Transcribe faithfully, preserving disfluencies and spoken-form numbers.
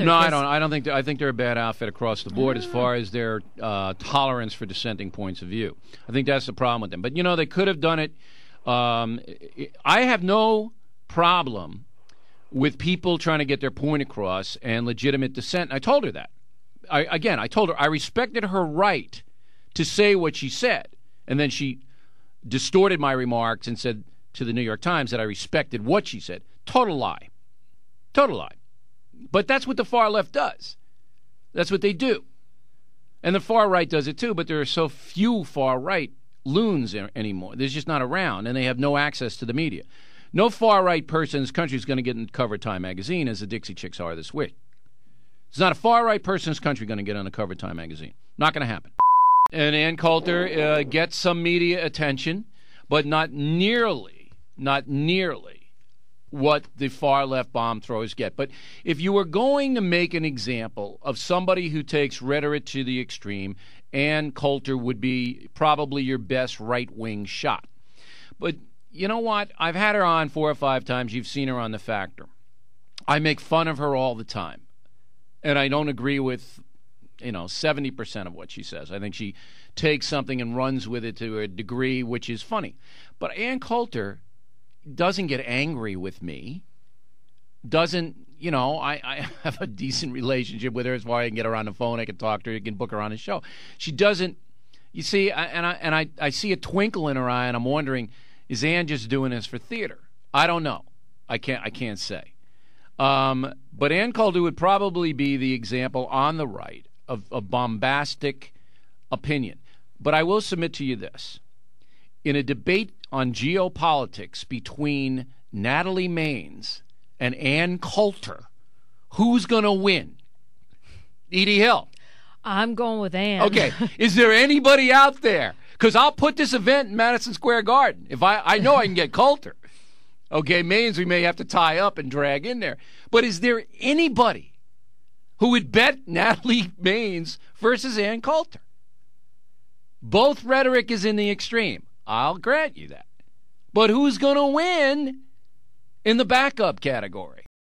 Coulter. No, I don't. I don't think. I think they're a bad outfit across the board as far as their uh, tolerance for dissenting points of view. I think that's the problem with them. But you know, they could have done it. Um, I have no problem with people trying to get their point across and legitimate dissent. And I told her that. I, again, I told her I respected her right to say what she said, and then she distorted my remarks and said to the New York Times that I respected what she said. Total lie. Total lie. But that's what the far left does. That's what they do. And the far right does it too, but there are so few far right loons anymore. There's just not around, and they have no access to the media. No far right person in this country is going to get in cover of Time magazine as the Dixie Chicks are this week. There's not a far right person in this country going to get on the cover of Time magazine. Not going to happen. And Ann Coulter uh, gets some media attention, but not nearly, not nearly what the far left bomb throwers get. But if you were going to make an example of somebody who takes rhetoric to the extreme, Ann Coulter would be probably your best right-wing shot. But you know what? I've had her on four or five times. You've seen her on The Factor. I make fun of her all the time. And I don't agree with, you know, seventy percent of what she says. I think she takes something and runs with it to a degree which is funny. But Ann Coulter doesn't get angry with me, doesn't, you know, I, I have a decent relationship with her as far as I can get her on the phone, I can talk to her, I can book her on a show. She doesn't, you see, I, and, I, and I, I see a twinkle in her eye, and I'm wondering, is Ann just doing this for theater? I don't know. I can't, I can't say. Um, but Ann Coulter would probably be the example on the right of a bombastic opinion. But I will submit to you this. In a debate on geopolitics between Natalie Maines and Ann Coulter, who's going to win? Edie Hill. I'm going with Ann. Okay. Is there anybody out there? Because I'll put this event in Madison Square Garden. If I, I know I can get Coulter. Okay, Maines we may have to tie up and drag in there. But is there anybody who would bet Natalie Maines versus Ann Coulter? Both rhetoric is in the extreme. I'll grant you that. But who's going to win in the backup category?